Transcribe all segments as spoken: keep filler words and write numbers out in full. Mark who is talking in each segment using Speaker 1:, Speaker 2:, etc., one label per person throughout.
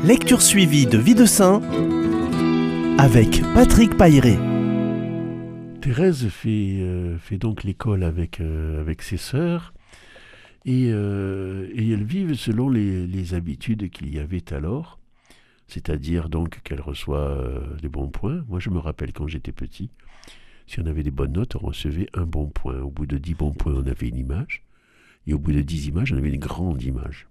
Speaker 1: Lecture suivie de Vie de Saint avec Patrick Pailleret.
Speaker 2: Thérèse fait, euh, fait donc l'école avec, euh, avec ses sœurs et, euh, et elles vivent selon les, les habitudes qu'il y avait alors, c'est-à-dire donc qu'elle reçoit euh, des bons points. Moi je me rappelle quand j'étais petit, si on avait des bonnes notes, on recevait un bon point. Au bout de dix bons points, on avait une image, et au bout de dix images, on avait une grande image.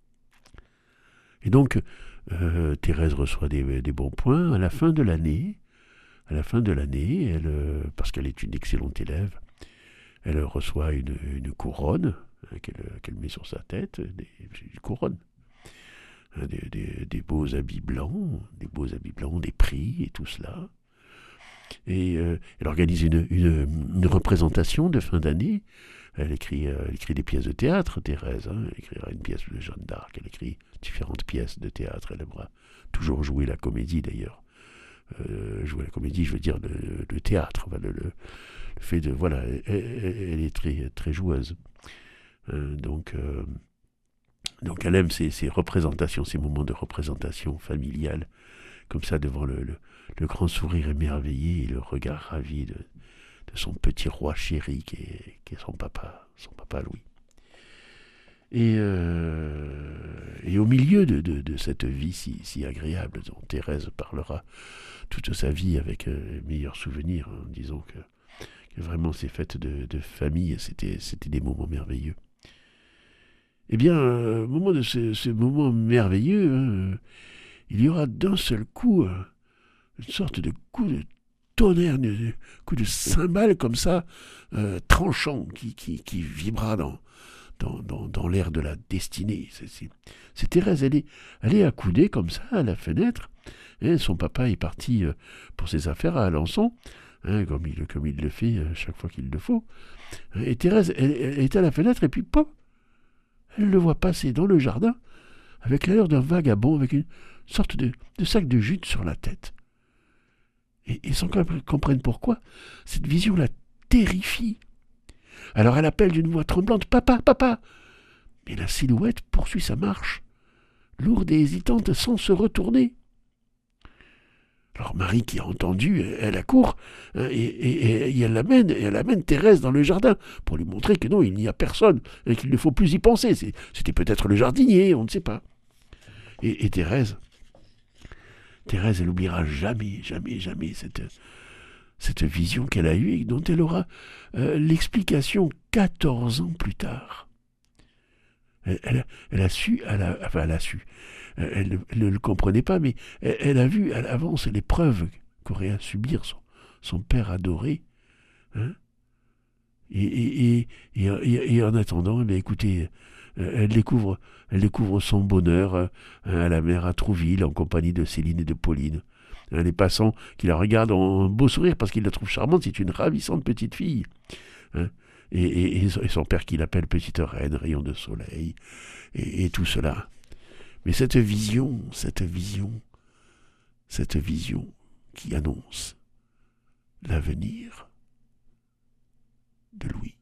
Speaker 2: Et donc, euh, Thérèse reçoit des, des bons points. À la fin de l'année, à la fin de l'année, elle, euh, parce qu'elle est une excellente élève, elle reçoit une, une couronne hein, qu'elle, qu'elle met sur sa tête, des, une couronne, hein, des, des, des beaux habits blancs, des beaux habits blancs, des prix et tout cela. Et euh, elle organise une, une, une représentation de fin d'année. Elle écrit, euh, elle écrit des pièces de théâtre, Thérèse. Hein. Elle écrira une pièce de Jeanne d'Arc. Elle écrit différentes pièces de théâtre. Elle aimera toujours jouer la comédie, d'ailleurs. Euh, jouer la comédie, je veux dire le, le théâtre. Enfin, le, le, le fait de... Voilà, elle, elle est très, très joueuse. Euh, donc, euh, donc, elle aime ces, ces représentations, ces moments de représentation familiale, comme ça, devant le, le, le grand sourire émerveillé et le regard ravi de... de son petit roi chéri qui est, qui est son papa, son papa Louis. Et, euh, et au milieu de, de, de cette vie si, si agréable dont Thérèse parlera toute sa vie avec euh, les meilleurs souvenirs, en disant que, que vraiment ces fêtes de, de famille, c'était, c'était des moments merveilleux. Eh bien, euh, au moment de ce, ce moment merveilleux, hein, il y aura d'un seul coup euh, une sorte de coup de tonnerre, un coup de cymbale comme ça, euh, tranchant, qui, qui, qui vibra dans, dans, dans, dans l'air de la destinée. C'est, c'est, c'est Thérèse, elle est, elle est accoudée comme ça à la fenêtre. Hein, son papa est parti euh, pour ses affaires à Alençon, hein, comme, il, comme il le fait euh, chaque fois qu'il le faut. Et Thérèse, elle, elle est à la fenêtre et puis, pop, elle le voit passer dans le jardin avec l'air d'un vagabond, avec une sorte de, de sac de jute sur la tête. Et, et sans qu'elle comprenne pourquoi, cette vision la terrifie. Alors elle appelle d'une voix tremblante « Papa, papa !» Mais la silhouette poursuit sa marche, lourde et hésitante, sans se retourner. Alors Marie, qui a entendu, elle accourt hein, et, et, et elle l'amène, et elle amène Thérèse dans le jardin pour lui montrer que non, il n'y a personne et qu'il ne faut plus y penser. C'est, c'était peut-être le jardinier, on ne sait pas. Et, et Thérèse, Thérèse, elle n'oubliera jamais, jamais, jamais cette, cette vision qu'elle a eue et dont elle aura euh, l'explication quatorze ans plus tard. Elle, elle, elle a su, elle a, enfin elle a su, elle, elle ne le comprenait pas, mais elle, elle a vu à l'avance l'épreuve qu'aurait à subir son, son père adoré. Hein et, et, et, et, et, et en attendant, eh écoutez, elle découvre, elle découvre son bonheur hein, à la mer à Trouville en compagnie de Céline et de Pauline. Hein, les passants qui la regardent ont un beau sourire parce qu'ils la trouvent charmante, c'est une ravissante petite fille. Hein, et, et, et son père qui l'appelle petite reine, rayon de soleil, et, et tout cela. Mais cette vision, cette vision, cette vision qui annonce l'avenir de Louis.